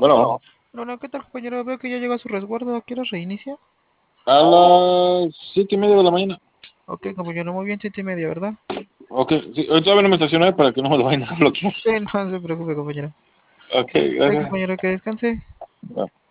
Bueno, No, no, ¿qué tal, compañero? Veo que ya llegó a su resguardo. ¿A qué hora reinicia? a las 7:30 de la mañana. Ok, compañero, muy bien, 7:30, ¿verdad? Ok, sí, todavía no me estacioné para que no me lo vayan a bloquear. Sí, no se preocupe, compañero. Ok, Ok, gracias. compañero, que descanse. Bueno.